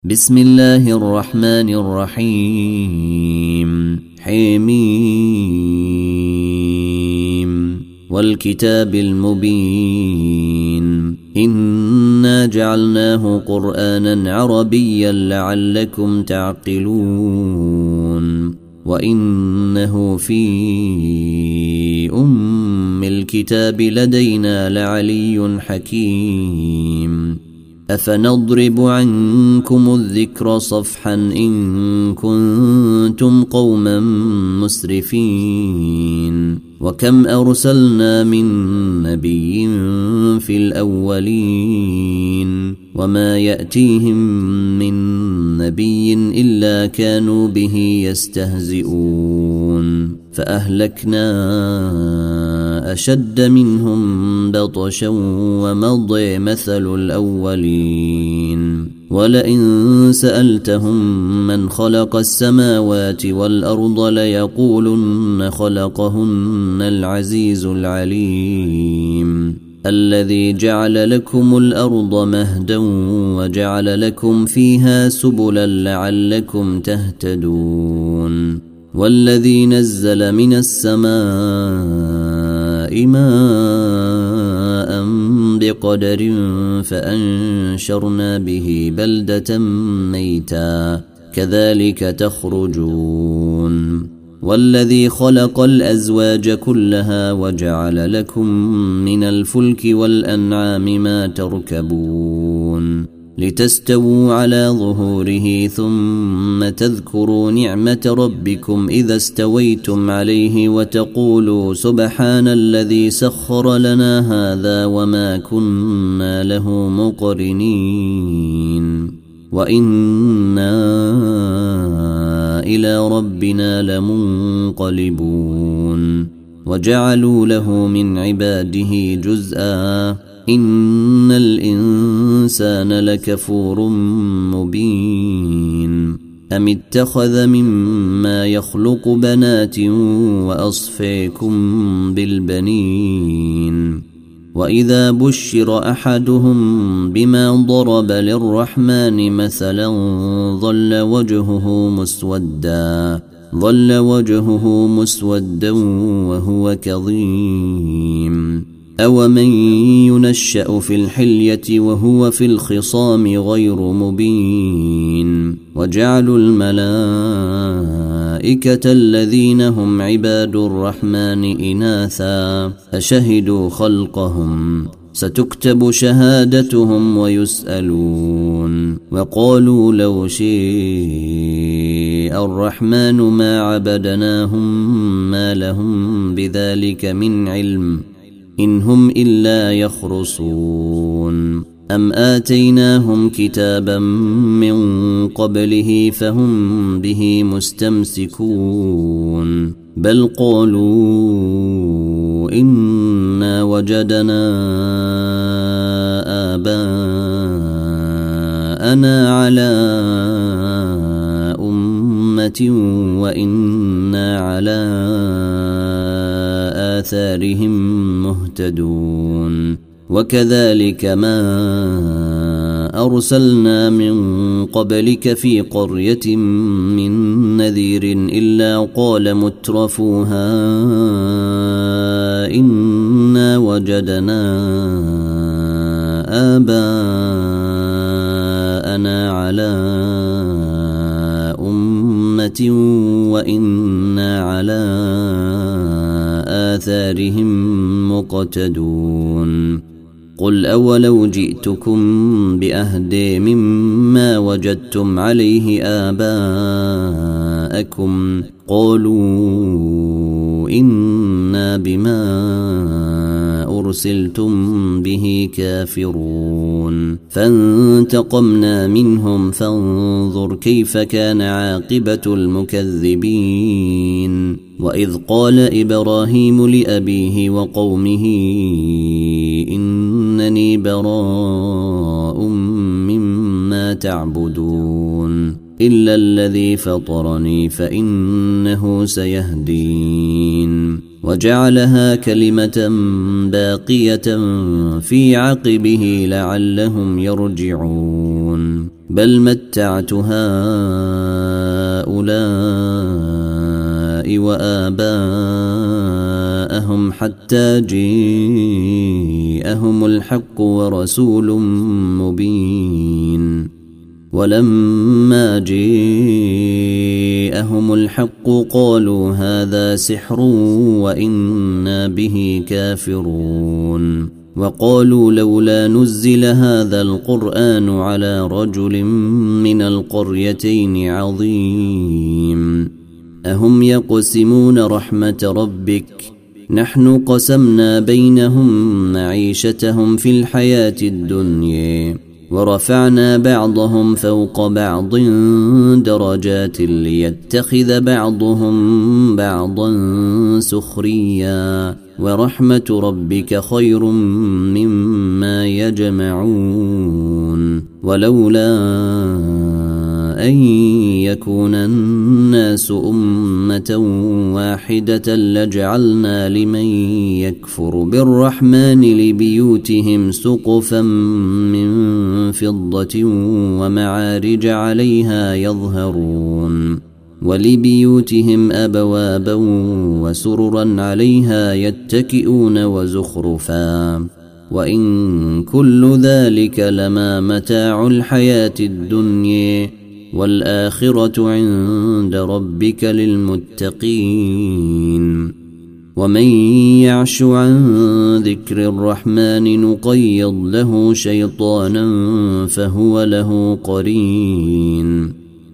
بسم الله الرحمن الرحيم حميم والكتاب المبين إنا جعلناه قرآنا عربيا لعلكم تعقلون وإنه في أم الكتاب لدينا لعلي حكيم أفنضرب عنكم الذكر صفحا إن كنتم قوما مسرفين وكم أرسلنا من نبي في الأولين وما يأتيهم من نبي إلا كانوا به يستهزئون فأهلكنا أشد منهم بطشا ومضى مثل الأولين ولئن سألتهم من خلق السماوات والأرض ليقولن خلقهن العزيز العليم الذي جعل لكم الأرض مهدا وجعل لكم فيها سبلا لعلكم تهتدون والذي نزل من السماء ماء بقدر فأنشرنا به بلدة ميتا كذلك تخرجون والذي خلق الأزواج كلها وجعل لكم من الفلك والأنعام ما تركبون لتستووا على ظهوره ثم تذكروا نعمة ربكم إذا استويتم عليه وتقولوا سبحان الذي سخر لنا هذا وما كنا له مقرنين وإنا إلى ربنا لمنقلبون وجعلوا له من عباده جزءا إن الإنسان لكفور مبين أم اتخذ مما يخلق بنات وأصفيكم بالبنين وإذا بشر أحدهم بما ضرب للرحمن مثلا ظل وجهه مسودا وهو كظيم أومن ينشأ في الحلية وهو في الخصام غير مبين وجعلوا الملائكة الذين هم عباد الرحمن إناثا أشهدوا خلقهم ستكتب شهادتهم ويسألون وقالوا لو شيء الرحمن ما عبدناهم ما لهم بذلك من علم إن هم إلا يخرصون أم آتيناهم كتابا من قبله فهم به مستمسكون بل قالوا إنا وجدنا آباءنا على أمة وإنا على آثارهم مهتدون وكذلك ما أرسلنا من قبلك في قرية من نذير إلا قال مترفوها إنا وجدنا آباءنا على أمة وإنا على آثارهم مقتدون قل أولو جئتكم بأهدى مما وجدتم عليه آباءكم قالوا إنا بما أرسلتم به كافرون فانتقمنا منهم فانظر كيف كان عاقبة المكذبين وإذ قال إبراهيم لأبيه وقومه إنني براء مما تعبدون إلا الذي فطرني فإنه سيهدين وجعلها كلمة باقية في عقبه لعلهم يرجعون بل متعت هؤلاء وآباءهم حتى جاءهم الحق ورسول مبين ولما جاءهم الحق قالوا هذا سحر وإنا به كافرون وقالوا لولا نزل هذا القرآن على رجل من القريتين عظيم أهم يقسمون رحمة ربك نحن قسمنا بينهم معيشتهم في الحياة الدنيا ورفعنا بعضهم فوق بعض درجات ليتخذ بعضهم بعضا سخريا ورحمة ربك خير مما يجمعون ولولا أن يكون الناس أمة واحدة لجعلنا لمن يكفر بالرحمن لبيوتهم سقفا من فضة ومعارج عليها يظهرون ولبيوتهم أبوابا وسررا عليها يتكئون وزخرفا وإن كل ذلك لما متاع الحياة الدنيا والآخرة عند ربك للمتقين ومن يعش عن ذكر الرحمن نقيض له شيطانا فهو له قرين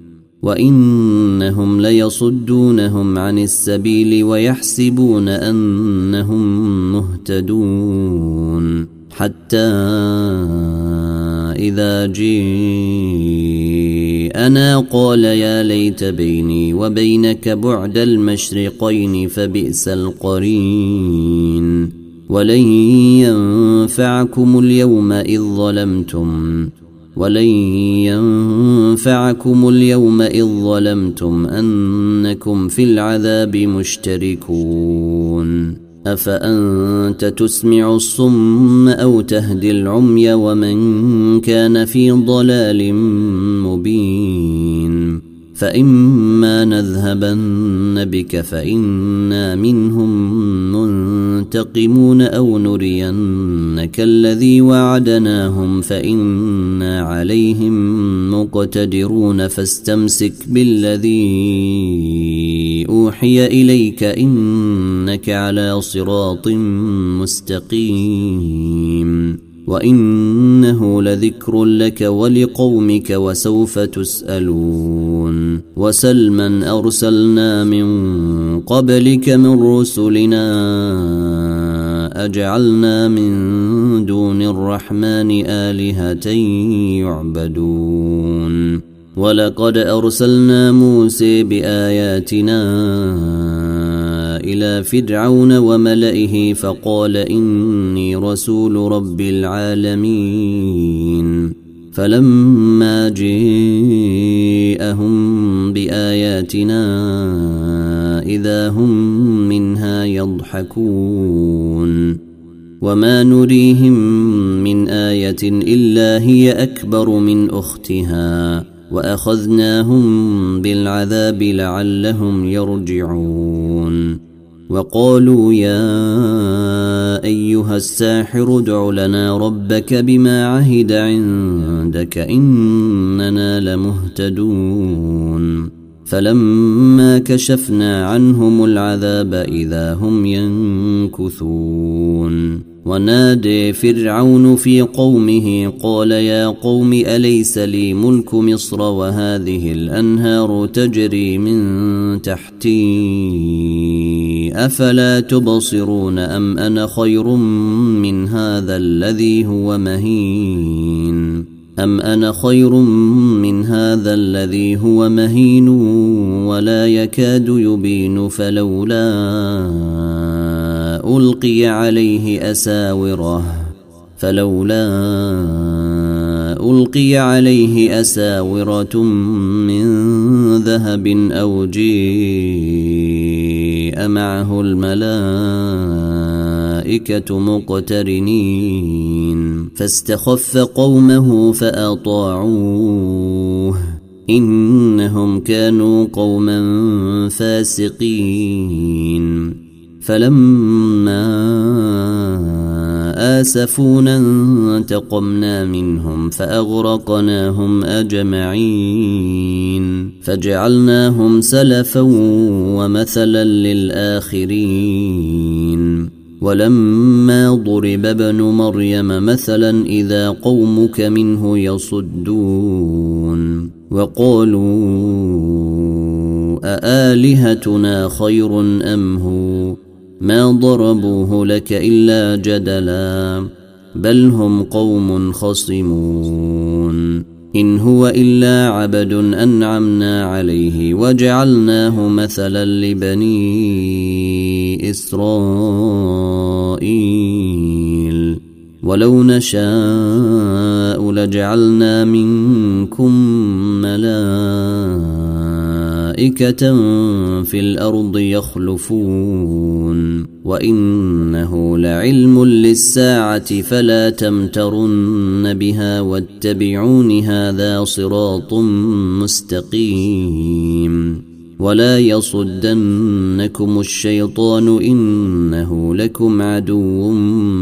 وإنهم ليصدونهم عن السبيل ويحسبون أنهم مهتدون حتى إذا جاءنا قال يا ليت بيني وبينك بعد المشرقين فبئس القرين ولن ينفعكم اليوم إذ ظلمتم أنكم في العذاب مشتركون أفأنت تسمع الصم أو تهدي العمي ومن كان في ضلال مبين فإما نذهبن بك فإنا منهم منتقمون أو نرينك الذي وعدناهم فإنا عليهم مقتدرون فاستمسك بالذي أوحي إليك إنك على صراط مستقيم وإنه لذكر لك ولقومك وسوف تسألون وسل من أرسلنا من قبلك من رسلنا أجعلنا من دون الرحمن آلهة يعبدون ولقد أرسلنا موسى بآياتنا إلى فرعون وملئه فقال إني رسول رب العالمين فلما جاءهم بآياتنا إذا هم منها يضحكون وما نريهم من آية إلا هي أكبر من أختها وأخذناهم بالعذاب لعلهم يرجعون وقالوا يا أيها الساحر ادع لنا ربك بما عهد عندك إننا لمهتدون فلما كشفنا عنهم العذاب إذا هم ينكثون ونادى فرعون في قومه قال يا قوم أليس لي ملك مصر وهذه الأنهار تجري من تحتي أفلا تبصرون أم أنا خير من هذا الذي هو مهين ولا يكاد يبين فلولا ألقي عليه أساورة من ذهب أو جيء معه الملائكة مقترنين فاستخف قومه فأطاعوه إنهم كانوا قوما فاسقين فلما آسفونا انتقمنا منهم فأغرقناهم أجمعين فجعلناهم سلفا ومثلا للآخرين ولما ضرب ابن مريم مثلا إذا قومك منه يصدون وقالوا أآلهتنا خير أم هو ما ضربوه لك إلا جدلا بل هم قوم خصمون إن هو إلا عبد أنعمنا عليه وجعلناه مثلا لبني إسرائيل ولو نشاء لجعلنا منكم ملائكة في الأرض يخلفون وإنه لعلم للساعة فلا تمترن بها واتبعون هذا صراط مستقيم ولا يصدنكم الشيطان إنه لكم عدو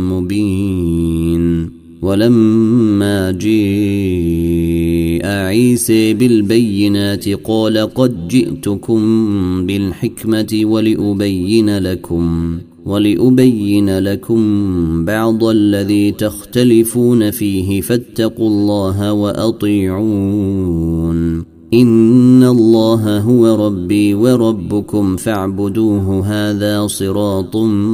مبين ولما جاء عيسى بالبينات قال قد جئتكم بالحكمة ولأبين لكم بعض الذي تختلفون فيه فاتقوا الله وأطيعون إن الله هو ربي وربكم فاعبدوه هذا صراط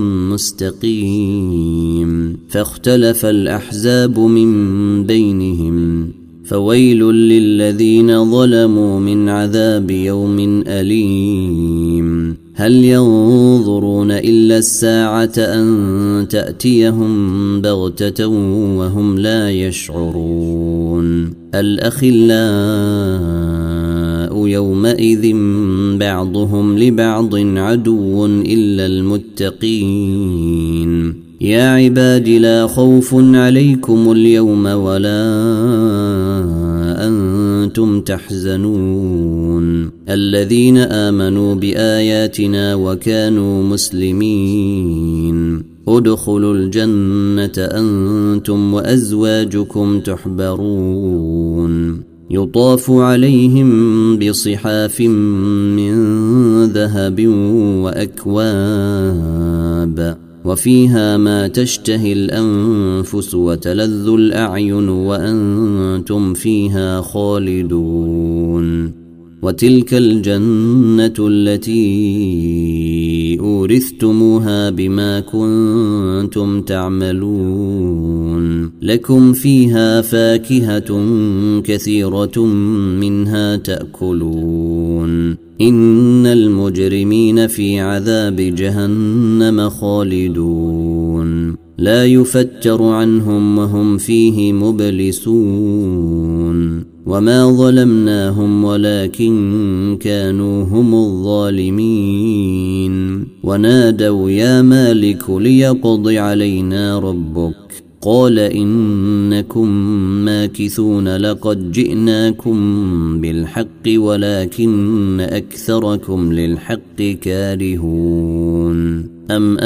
مستقيم فاختلف الأحزاب من بينهم فويل للذين ظلموا من عذاب يوم أليم هل ينظرون إلا الساعة أن تأتيهم بغتة وهم لا يشعرون الأخلاء يومئذ بعضهم لبعض عدو إلا المتقين يا عباد لا خوف عليكم اليوم ولا أنتم تحزنون الذين آمنوا بآياتنا وكانوا مسلمين ادخلوا الجنة أنتم وأزواجكم تحبرون يطاف عليهم بصحاف من ذهب وأكواب وفيها ما تشتهي الأنفس وتلذ الأعين وأنتم فيها خالدون وتلك الجنة التي أورثتموها بما كنتم تعملون لكم فيها فاكهة كثيرة منها تأكلون إن المجرمين في عذاب جهنم خالدون لا يفتر عنهم وهم فيه مبلسون وما ظلمناهم ولكن كانوا هم الظالمين ونادوا يا مالك ليقض علينا ربك قال إنكم ماكثون لقد جئناكم بالحق ولكن أكثركم للحق كارهون أم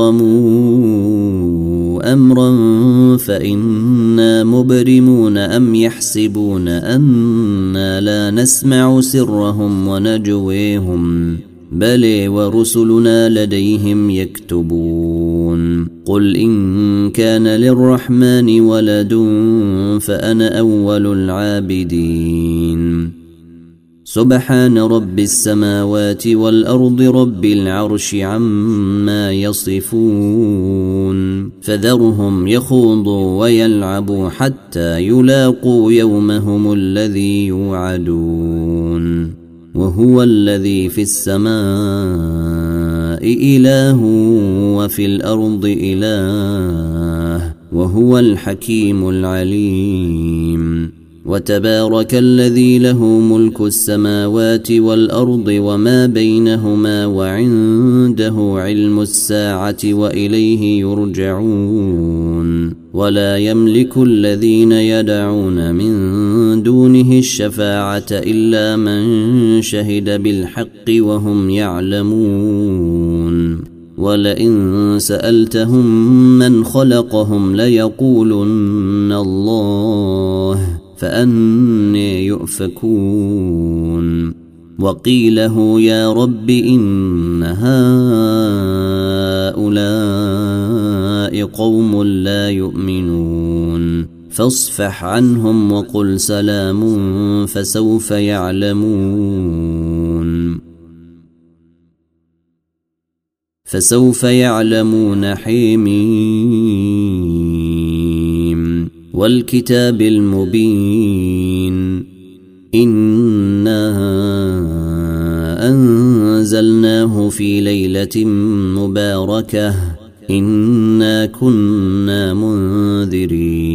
أبرموا أمرا فإنا مبرمون أم يحسبون أنا لا نسمع سرهم ونجويهم بلى ورسلنا لديهم يكتبون قل إن كان للرحمن ولد فأنا أول العابدين سبحان رب السماوات والأرض رب العرش عما يصفون فذرهم يخوضوا ويلعبوا حتى يلاقوا يومهم الذي يوعدون وهو الذي في السماء إله وفي الأرض إله وهو الحكيم العليم وتبارك الذي له ملك السماوات والأرض وما بينهما وعنده علم الساعة وإليه يرجعون ولا يملك الذين يدعون من دونه الشفاعة إلا من شهد بالحق وهم يعلمون ولئن سألتهم من خلقهم ليقولن الله فأني يؤفكون وقيله يا رب إن هؤلاء قوم لا يؤمنون فاصفح عنهم وقل سلام فسوف يعلمون حميم والكتاب المبين إنا أنزلناه في ليلة مباركة إنا كنا منذرين